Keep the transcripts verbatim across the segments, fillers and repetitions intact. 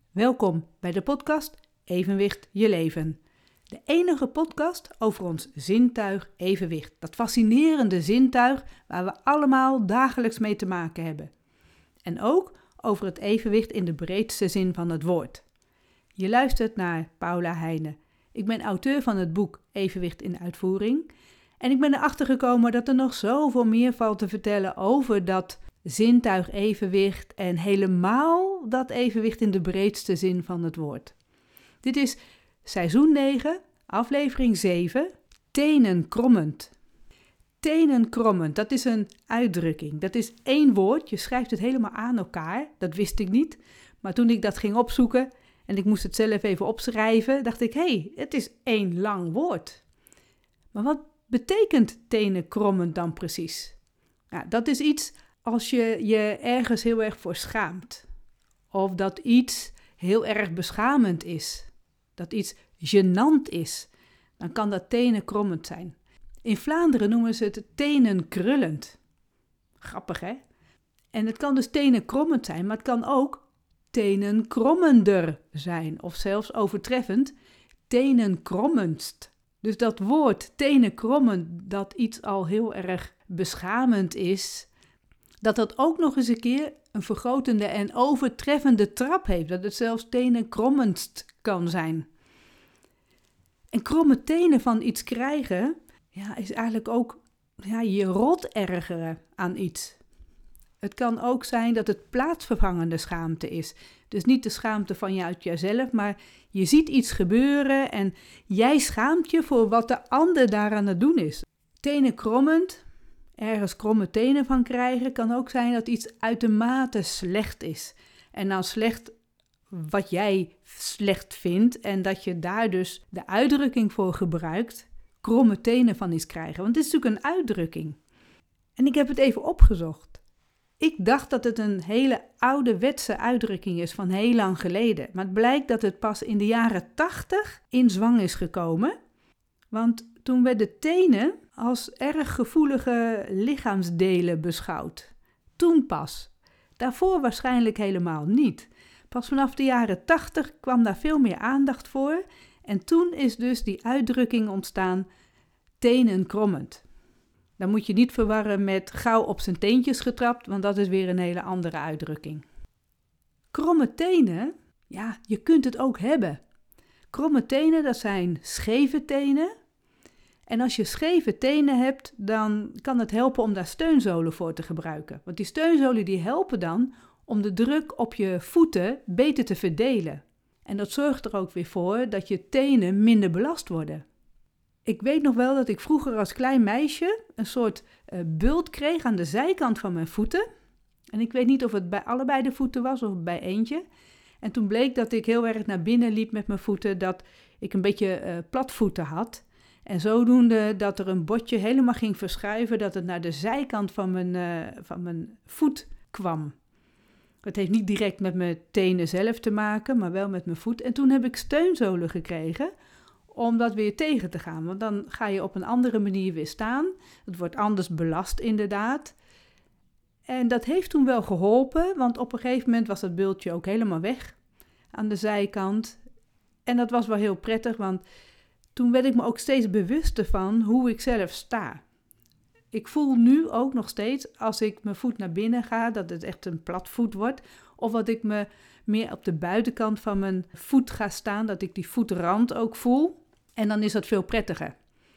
Welkom bij de podcast Evenwicht je leven. De enige podcast over ons zintuig evenwicht. Dat fascinerende zintuig waar we allemaal dagelijks mee te maken hebben. En ook over het evenwicht in de breedste zin van het woord. Je luistert naar Paula Heijnen. Ik ben auteur van het boek Evenwicht in uitvoering. En ik ben erachter gekomen dat er nog zoveel meer valt te vertellen over dat zintuig evenwicht en helemaal dat evenwicht in de breedste zin van het woord. Dit is seizoen negen, aflevering zeven, tenen krommend. Tenen krommend, dat is een uitdrukking. Dat is één woord, je schrijft het helemaal aan elkaar, dat wist ik niet. Maar toen ik dat ging opzoeken en ik moest het zelf even opschrijven, dacht ik, hé, hey, het is één lang woord. Maar wat betekent tenen krommend dan precies? Nou, dat is iets als je je ergens heel erg voor schaamt. Of dat iets heel erg beschamend is. Dat iets gênant is. Dan kan dat tenen krommend zijn. In Vlaanderen noemen ze het tenen krullend. Grappig, hè? En het kan dus tenen krommend zijn, maar het kan ook tenen krommender zijn. Of zelfs overtreffend, tenen krommendst. Dus dat woord tenen krommend, dat iets al heel erg beschamend is, dat dat ook nog eens een keer een vergrotende en overtreffende trap heeft. Dat het zelfs tenen krommendst kan zijn. En kromme tenen van iets krijgen, ja, is eigenlijk ook ja, je rot ergeren aan iets. Het kan ook zijn dat het plaatsvervangende schaamte is. Dus niet de schaamte van je uit jezelf, maar je ziet iets gebeuren en jij schaamt je voor wat de ander daar aan het doen is. Tenen krommend, ergens kromme tenen van krijgen, kan ook zijn dat iets uitermate slecht is. En dan slecht wat jij slecht vindt en dat je daar dus de uitdrukking voor gebruikt, kromme tenen van iets krijgen. Want het is natuurlijk een uitdrukking. En ik heb het even opgezocht. Ik dacht dat het een hele ouderwetse uitdrukking is van heel lang geleden. Maar het blijkt dat het pas in de jaren tachtig in zwang is gekomen. Want toen werden tenen als erg gevoelige lichaamsdelen beschouwd. Toen pas. Daarvoor waarschijnlijk helemaal niet. Pas vanaf de jaren tachtig kwam daar veel meer aandacht voor. En toen is dus die uitdrukking ontstaan, tenen krommend. Dan moet je niet verwarren met gauw op zijn teentjes getrapt, want dat is weer een hele andere uitdrukking. Kromme tenen, ja, je kunt het ook hebben. Kromme tenen, dat zijn scheve tenen. En als je scheve tenen hebt, dan kan het helpen om daar steunzolen voor te gebruiken. Want die steunzolen die helpen dan om de druk op je voeten beter te verdelen. En dat zorgt er ook weer voor dat je tenen minder belast worden. Ik weet nog wel dat ik vroeger als klein meisje een soort uh, bult kreeg aan de zijkant van mijn voeten. En ik weet niet of het bij allebei de voeten was of bij eentje. En toen bleek dat ik heel erg naar binnen liep met mijn voeten, dat ik een beetje uh, platvoeten had. En zodoende dat er een botje helemaal ging verschuiven, dat het naar de zijkant van mijn, uh, van mijn voet kwam. Het heeft niet direct met mijn tenen zelf te maken, maar wel met mijn voet. En toen heb ik steunzolen gekregen om dat weer tegen te gaan. Want dan ga je op een andere manier weer staan. Het wordt anders belast inderdaad. En dat heeft toen wel geholpen, want op een gegeven moment was dat bultje ook helemaal weg aan de zijkant. En dat was wel heel prettig, want toen werd ik me ook steeds bewuster van hoe ik zelf sta. Ik voel nu ook nog steeds, als ik mijn voet naar binnen ga, dat het echt een platvoet wordt. Of dat ik me meer op de buitenkant van mijn voet ga staan, dat ik die voetrand ook voel. En dan is dat veel prettiger.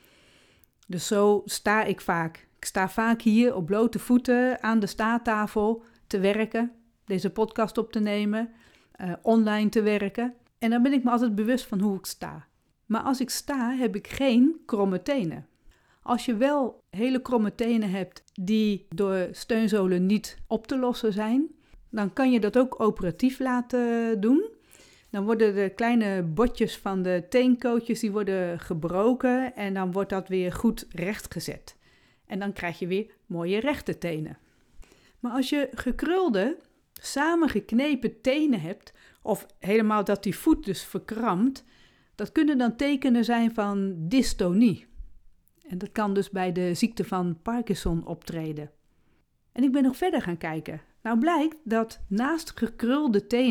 Dus zo sta ik vaak. Ik sta vaak hier op blote voeten aan de staattafel te werken, deze podcast op te nemen, uh, online te werken. En dan ben ik me altijd bewust van hoe ik sta. Maar als ik sta, heb ik geen kromme tenen. Als je wel hele kromme tenen hebt die door steunzolen niet op te lossen zijn, dan kan je dat ook operatief laten doen. Dan worden de kleine botjes van de teenkootjes die worden gebroken en dan wordt dat weer goed rechtgezet. En dan krijg je weer mooie rechte tenen. Maar als je gekrulde, samengeknepen tenen hebt, of helemaal dat die voet dus verkrampt, dat kunnen dan tekenen zijn van dystonie. En dat kan dus bij de ziekte van Parkinson optreden. En ik ben nog verder gaan kijken. Nou blijkt dat naast gekrulde tenen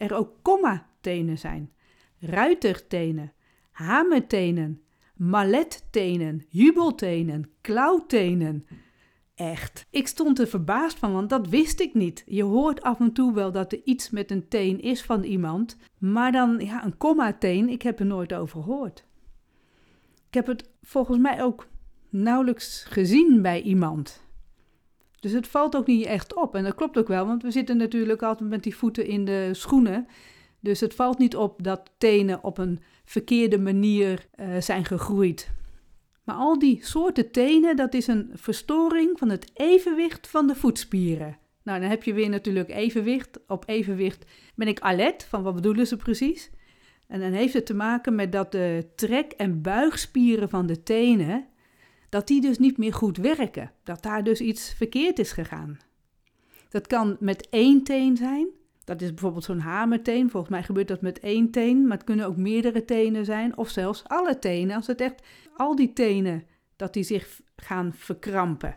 er ook komma-tenen zijn, ruitertenen, hamertenen, mallettenen, jubeltenen, klauwtenen. Echt, ik stond er verbaasd van, want dat wist ik niet. Je hoort af en toe wel dat er iets met een teen is van iemand, maar dan ja, een komma-teen, ik heb er nooit over gehoord. Ik heb het volgens mij ook nauwelijks gezien bij iemand. Dus het valt ook niet echt op. En dat klopt ook wel, want we zitten natuurlijk altijd met die voeten in de schoenen. Dus het valt niet op dat tenen op een verkeerde manier uh, zijn gegroeid. Maar al die soorten tenen, dat is een verstoring van het evenwicht van de voetspieren. Nou, dan heb je weer natuurlijk evenwicht. Op evenwicht ben ik alert, van wat bedoelen ze precies? En dan heeft het te maken met dat de trek- en buigspieren van de tenen, dat die dus niet meer goed werken. Dat daar dus iets verkeerd is gegaan. Dat kan met één teen zijn. Dat is bijvoorbeeld zo'n hamerteen. Volgens mij gebeurt dat met één teen, maar het kunnen ook meerdere tenen zijn. Of zelfs alle tenen, als het echt al die tenen, dat die zich gaan verkrampen.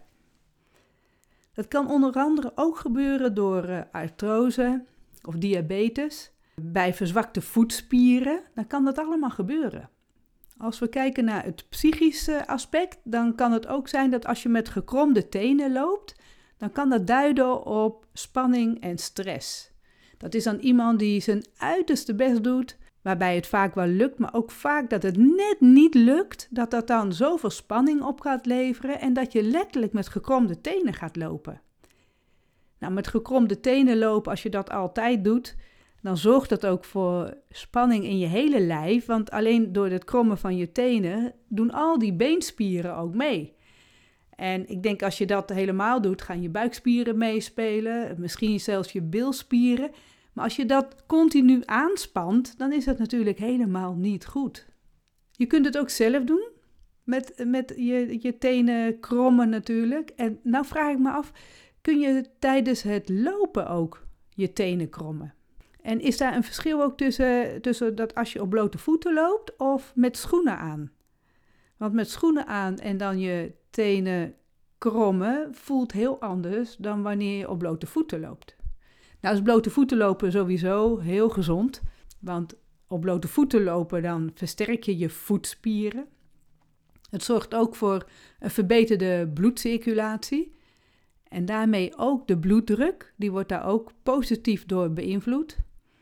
Dat kan onder andere ook gebeuren door uh, artrose of diabetes. Bij verzwakte voetspieren, dan kan dat allemaal gebeuren. Als we kijken naar het psychische aspect, dan kan het ook zijn dat als je met gekromde tenen loopt, dan kan dat duiden op spanning en stress. Dat is dan iemand die zijn uiterste best doet, waarbij het vaak wel lukt, maar ook vaak dat het net niet lukt, dat dat dan zoveel spanning op gaat leveren en dat je letterlijk met gekromde tenen gaat lopen. Nou, met gekromde tenen lopen, als je dat altijd doet, dan zorgt dat ook voor spanning in je hele lijf, want alleen door het krommen van je tenen doen al die beenspieren ook mee. En ik denk als je dat helemaal doet, gaan je buikspieren meespelen, misschien zelfs je bilspieren. Maar als je dat continu aanspant, dan is dat natuurlijk helemaal niet goed. Je kunt het ook zelf doen, met, met je, je tenen krommen natuurlijk. En nou vraag ik me af, kun je tijdens het lopen ook je tenen krommen? En is daar een verschil ook tussen, tussen dat als je op blote voeten loopt of met schoenen aan? Want met schoenen aan en dan je tenen krommen voelt heel anders dan wanneer je op blote voeten loopt. Nou is blote voeten lopen sowieso heel gezond, want op blote voeten lopen dan versterk je je voetspieren. Het zorgt ook voor een verbeterde bloedcirculatie en daarmee ook de bloeddruk, die wordt daar ook positief door beïnvloed.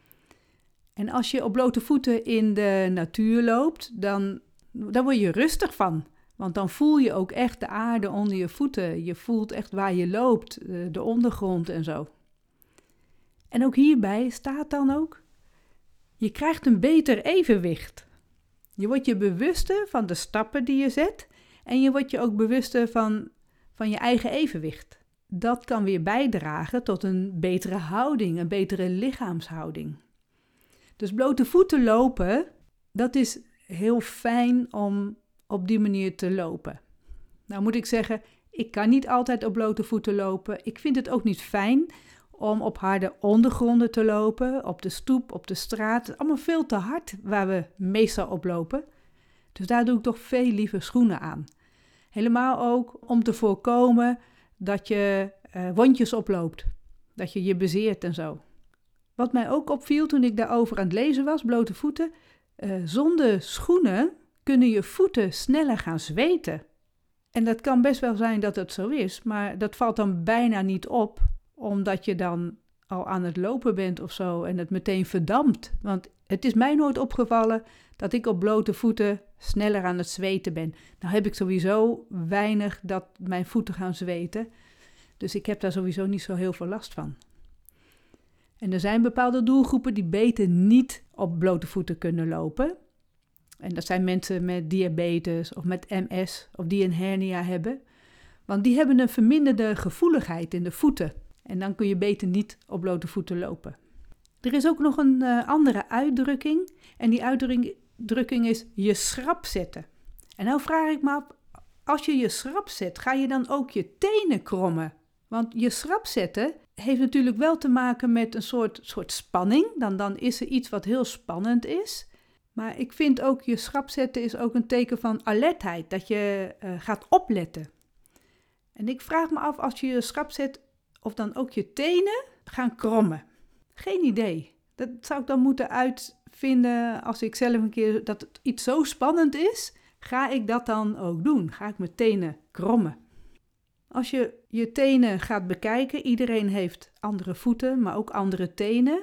En als je op blote voeten in de natuur loopt, dan, dan word je rustig van. Want dan voel je ook echt de aarde onder je voeten. Je voelt echt waar je loopt, de ondergrond en zo. En ook hierbij staat dan ook, je krijgt een beter evenwicht. Je wordt je bewuster van de stappen die je zet en je wordt je ook bewuster van, van je eigen evenwicht. Dat kan weer bijdragen tot een betere houding, een betere lichaamshouding. Dus blote voeten lopen, dat is heel fijn om op die manier te lopen. Nou moet ik zeggen, ik kan niet altijd op blote voeten lopen. Ik vind het ook niet fijn om op harde ondergronden te lopen, op de stoep, op de straat. Het is allemaal veel te hard waar we meestal op lopen. Dus daar doe ik toch veel liever schoenen aan. Helemaal ook om te voorkomen dat je uh, wondjes oploopt, dat je je bezeert en zo. Wat mij ook opviel toen ik daarover aan het lezen was, blote voeten, uh, zonder schoenen kunnen je voeten sneller gaan zweten. En dat kan best wel zijn dat het zo is, maar dat valt dan bijna niet op, omdat je dan al aan het lopen bent of zo en het meteen verdampt. Want het is mij nooit opgevallen dat ik op blote voeten sneller aan het zweten ben. Nou heb ik sowieso weinig dat mijn voeten gaan zweten, dus ik heb daar sowieso niet zo heel veel last van. En er zijn bepaalde doelgroepen die beter niet op blote voeten kunnen lopen. En dat zijn mensen met diabetes of met M S of die een hernia hebben. Want die hebben een verminderde gevoeligheid in de voeten. En dan kun je beter niet op blote voeten lopen. Er is ook nog een uh, andere uitdrukking. En die uitdrukking is je schrap zetten. En nou vraag ik me af, als je je schrap zet, ga je dan ook je tenen krommen? Want je schrap zetten heeft natuurlijk wel te maken met een soort, soort spanning. Dan, dan is er iets wat heel spannend is. Maar ik vind ook je schrap zetten is ook een teken van alertheid. Dat je uh, gaat opletten. En ik vraag me af als je je schrap zet of dan ook je tenen gaan krommen. Geen idee. Dat zou ik dan moeten uitvinden als ik zelf een keer, dat het iets zo spannend is, ga ik dat dan ook doen? Ga ik mijn tenen krommen? Als je je tenen gaat bekijken, iedereen heeft andere voeten, maar ook andere tenen.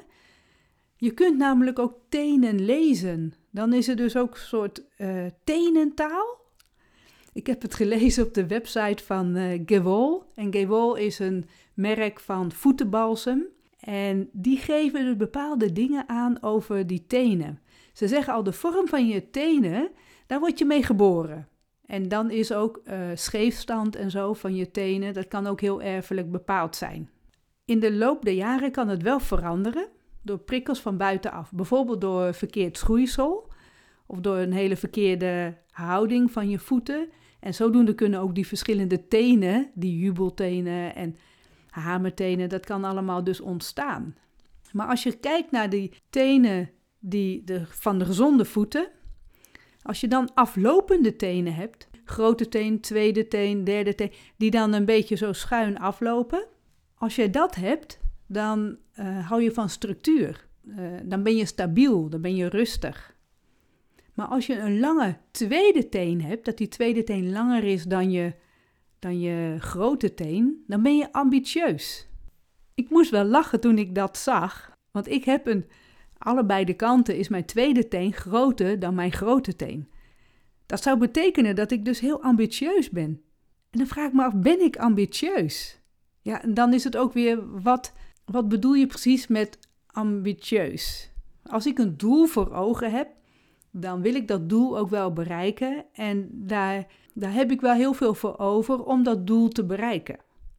Je kunt namelijk ook tenen lezen. Dan is er dus ook een soort uh, tenentaal. Ik heb het gelezen op de website van uh, Gewol. En Gewol is een merk van voetenbalsem. En die geven dus bepaalde dingen aan over die tenen. Ze zeggen al, de vorm van je tenen, daar word je mee geboren. En dan is ook uh, scheefstand en zo van je tenen, dat kan ook heel erfelijk bepaald zijn. In de loop der jaren kan het wel veranderen door prikkels van buitenaf. Bijvoorbeeld door verkeerd schoeisel of door een hele verkeerde houding van je voeten. En zodoende kunnen ook die verschillende tenen, die jubeltenen en hamertenen, dat kan allemaal dus ontstaan. Maar als je kijkt naar die tenen die de, van de gezonde voeten, als je dan aflopende tenen hebt, grote teen, tweede teen, derde teen, die dan een beetje zo schuin aflopen. Als je dat hebt, dan uh, hou je van structuur. Uh, dan ben je stabiel, dan ben je rustig. Maar als je een lange tweede teen hebt, dat die tweede teen langer is dan je, dan je grote teen, dan ben je ambitieus. Ik moest wel lachen toen ik dat zag, want ik heb een, allebei de kanten is mijn tweede teen groter dan mijn grote teen. Dat zou betekenen dat ik dus heel ambitieus ben. En dan vraag ik me af, ben ik ambitieus? Ja, en dan is het ook weer, wat, wat bedoel je precies met ambitieus? Als ik een doel voor ogen heb, dan wil ik dat doel ook wel bereiken. En daar, daar heb ik wel heel veel voor over om dat doel te bereiken.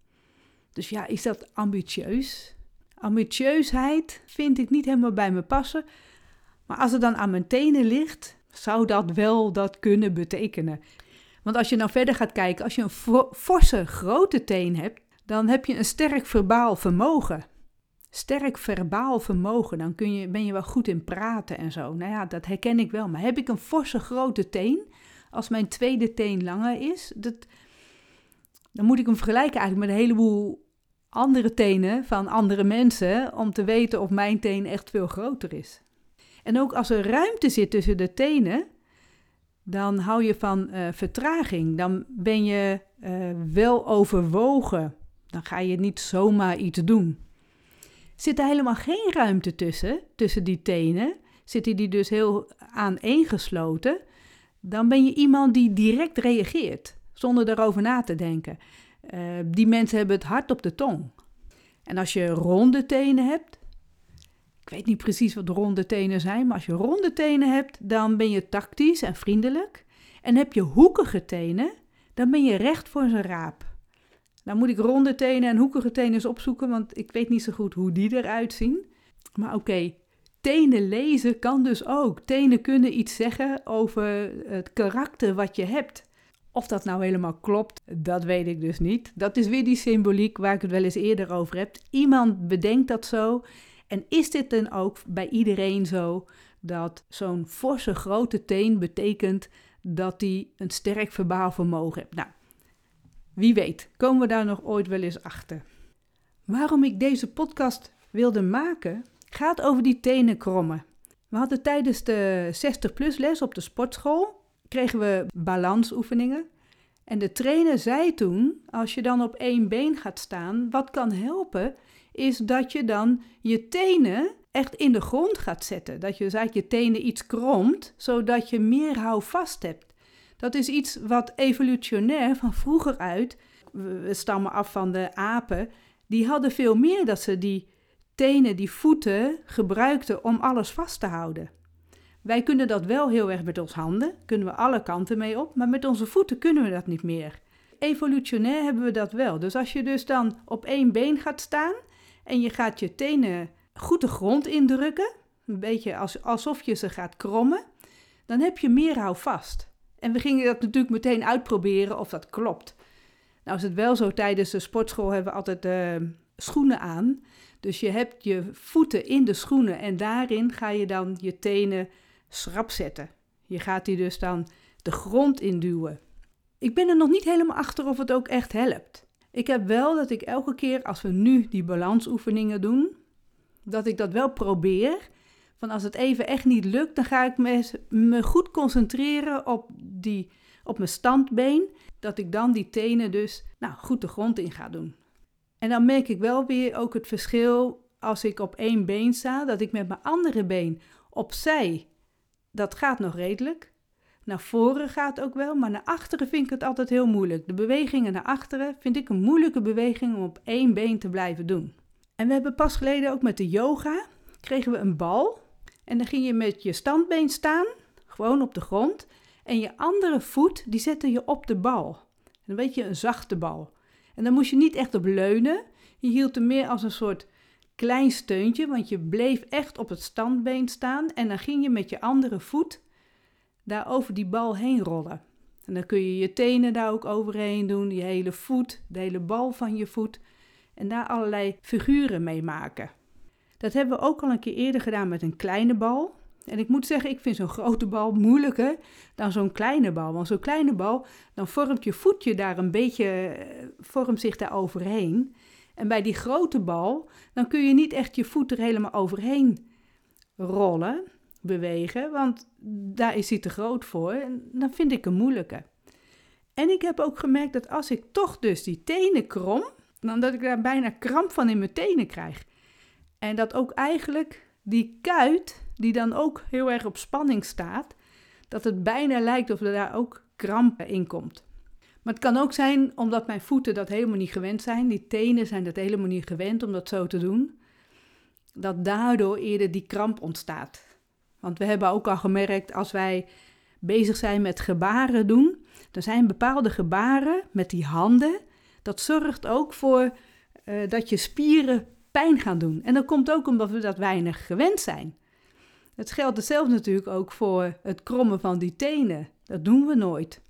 Dus ja, is dat ambitieus? Ambitieusheid vind ik niet helemaal bij me passen. Maar als het dan aan mijn tenen ligt, zou dat wel dat kunnen betekenen. Want als je nou verder gaat kijken, als je een fo- forse grote teen hebt, dan heb je een sterk verbaal vermogen. Sterk verbaal vermogen, dan kun je, ben je wel goed in praten en zo. Nou ja, dat herken ik wel. Maar heb ik een forse grote teen, als mijn tweede teen langer is, dat, dan moet ik hem vergelijken eigenlijk met een heleboel andere tenen van andere mensen, om te weten of mijn teen echt veel groter is. En ook als er ruimte zit tussen de tenen, dan hou je van uh, vertraging. Dan ben je uh, wel overwogen. Dan ga je niet zomaar iets doen. Zit er helemaal geen ruimte tussen, tussen die tenen, zitten die dus heel aaneengesloten, dan ben je iemand die direct reageert, zonder erover na te denken. Uh, die mensen hebben het hart op de tong. En als je ronde tenen hebt, ik weet niet precies wat ronde tenen zijn, maar als je ronde tenen hebt, dan ben je tactisch en vriendelijk. En heb je hoekige tenen, dan ben je recht voor zijn raap. Nou moet ik ronde tenen en hoekige tenen eens opzoeken, want ik weet niet zo goed hoe die eruit zien. Maar oké, okay, tenen lezen kan dus ook. Tenen kunnen iets zeggen over het karakter wat je hebt. Of dat nou helemaal klopt, dat weet ik dus niet. Dat is weer die symboliek waar ik het wel eens eerder over heb. Iemand bedenkt dat zo. En is dit dan ook bij iedereen zo dat zo'n forse grote teen betekent dat hij een sterk verbaal vermogen heeft? Nou, wie weet, komen we daar nog ooit wel eens achter. Waarom ik deze podcast wilde maken, gaat over die tenen krommen. We hadden tijdens de zestig plus les op de sportschool, kregen we balansoefeningen. En de trainer zei toen, als je dan op één been gaat staan, wat kan helpen, is dat je dan je tenen echt in de grond gaat zetten. Dat je dus eigenlijk je tenen iets kromt, zodat je meer houvast hebt. Dat is iets wat evolutionair van vroeger uit, we stammen af van de apen, die hadden veel meer dat ze die tenen, die voeten gebruikten om alles vast te houden. Wij kunnen dat wel heel erg met ons handen, kunnen we alle kanten mee op, maar met onze voeten kunnen we dat niet meer. Evolutionair hebben we dat wel. Dus als je dus dan op één been gaat staan en je gaat je tenen goed de grond indrukken, een beetje als, alsof je ze gaat krommen, dan heb je meer houvast. En we gingen dat natuurlijk meteen uitproberen of dat klopt. Nou is het wel zo, tijdens de sportschool hebben we altijd uh, schoenen aan. Dus je hebt je voeten in de schoenen en daarin ga je dan je tenen schrap zetten. Je gaat die dus dan de grond induwen. Ik ben er nog niet helemaal achter of het ook echt helpt. Ik heb wel dat ik elke keer als we nu die balansoefeningen doen, dat ik dat wel probeer. Van als het even echt niet lukt, dan ga ik me, me goed concentreren op, die, op mijn standbeen. Dat ik dan die tenen dus nou, goed de grond in ga doen. En dan merk ik wel weer ook het verschil als ik op één been sta. Dat ik met mijn andere been opzij, dat gaat nog redelijk. Naar voren gaat ook wel, maar naar achteren vind ik het altijd heel moeilijk. De bewegingen naar achteren vind ik een moeilijke beweging om op één been te blijven doen. En we hebben pas geleden ook met de yoga, kregen we een bal. En dan ging je met je standbeen staan, gewoon op de grond. En je andere voet, die zette je op de bal. Een beetje een zachte bal. En dan moest je niet echt op leunen. Je hield hem meer als een soort klein steuntje, want je bleef echt op het standbeen staan. En dan ging je met je andere voet daar over die bal heen rollen. En dan kun je je tenen daar ook overheen doen, je hele voet, de hele bal van je voet. En daar allerlei figuren mee maken. Dat hebben we ook al een keer eerder gedaan met een kleine bal. En ik moet zeggen, ik vind zo'n grote bal moeilijker dan zo'n kleine bal. Want zo'n kleine bal, dan vormt je voetje daar een beetje, vormt zich daar overheen. En bij die grote bal, dan kun je niet echt je voet er helemaal overheen rollen, bewegen. Want daar is hij te groot voor. En dan vind ik hem moeilijker. En ik heb ook gemerkt dat als ik toch dus die tenen krom, dan dat ik daar bijna kramp van in mijn tenen krijg. En dat ook eigenlijk die kuit, die dan ook heel erg op spanning staat, dat het bijna lijkt of er daar ook kramp in komt. Maar het kan ook zijn omdat mijn voeten dat helemaal niet gewend zijn. Die tenen zijn dat helemaal niet gewend om dat zo te doen. Dat daardoor eerder die kramp ontstaat. Want we hebben ook al gemerkt, als wij bezig zijn met gebaren doen, er zijn bepaalde gebaren met die handen. Dat zorgt ook voor uh, dat je spieren pijn gaan doen. En dat komt ook omdat we dat weinig gewend zijn. Het geldt hetzelfde natuurlijk ook voor het krommen van die tenen. Dat doen we nooit.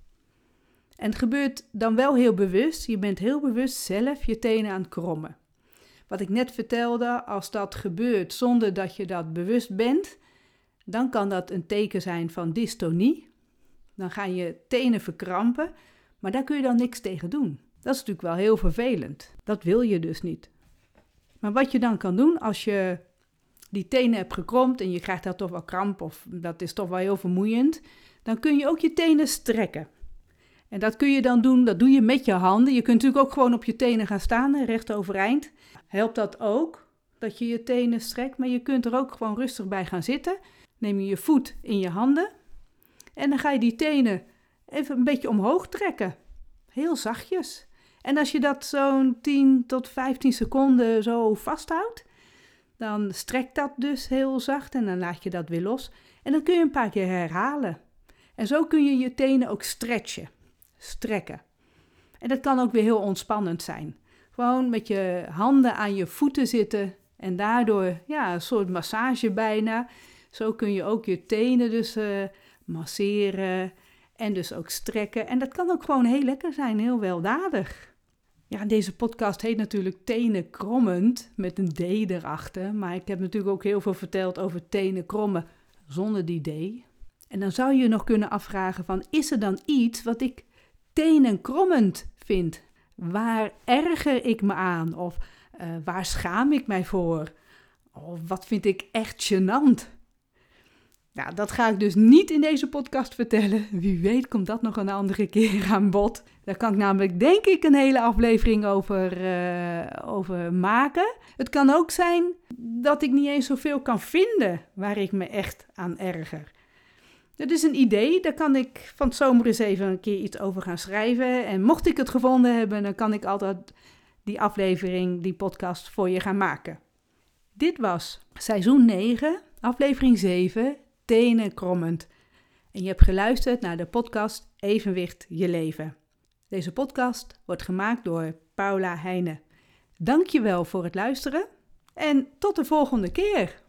En het gebeurt dan wel heel bewust. Je bent heel bewust zelf je tenen aan het krommen. Wat ik net vertelde, als dat gebeurt zonder dat je dat bewust bent, dan kan dat een teken zijn van dystonie. Dan gaan je tenen verkrampen, maar daar kun je dan niks tegen doen. Dat is natuurlijk wel heel vervelend. Dat wil je dus niet. Maar wat je dan kan doen als je die tenen hebt gekromd en je krijgt daar toch wel kramp of dat is toch wel heel vermoeiend, dan kun je ook je tenen strekken. En dat kun je dan doen, dat doe je met je handen. Je kunt natuurlijk ook gewoon op je tenen gaan staan, recht overeind. Helpt dat ook, dat je je tenen strekt, maar je kunt er ook gewoon rustig bij gaan zitten. Neem je je voet in je handen en dan ga je die tenen even een beetje omhoog trekken. Heel zachtjes. En als je dat zo'n tien tot vijftien seconden zo vasthoudt, dan strekt dat dus heel zacht en dan laat je dat weer los. En dan kun je een paar keer herhalen. En zo kun je je tenen ook stretchen, strekken. En dat kan ook weer heel ontspannend zijn. Gewoon met je handen aan je voeten zitten en daardoor ja, een soort massage bijna. Zo kun je ook je tenen dus uh, masseren en dus ook strekken. En dat kan ook gewoon heel lekker zijn, heel weldadig. Ja, deze podcast heet natuurlijk Tenen krommend met een D erachter. Maar ik heb natuurlijk ook heel veel verteld over tenen krommen zonder die D. En dan zou je je nog kunnen afvragen van, is er dan iets wat ik tenen krommend vind? Waar erger ik me aan? Of uh, waar schaam ik mij voor? Of wat vind ik echt gênant? Nou, dat ga ik dus niet in deze podcast vertellen. Wie weet komt dat nog een andere keer aan bod. Daar kan ik namelijk denk ik een hele aflevering over, uh, over maken. Het kan ook zijn dat ik niet eens zoveel kan vinden waar ik me echt aan erger. Dat is een idee, daar kan ik van het zomer eens even een keer iets over gaan schrijven. En mocht ik het gevonden hebben, dan kan ik altijd die aflevering, die podcast voor je gaan maken. Dit was seizoen negen, aflevering zeven, Tenen krommend. En je hebt geluisterd naar de podcast Evenwicht je leven. Deze podcast wordt gemaakt door Paula Heijnen. Dank je wel voor het luisteren en tot de volgende keer.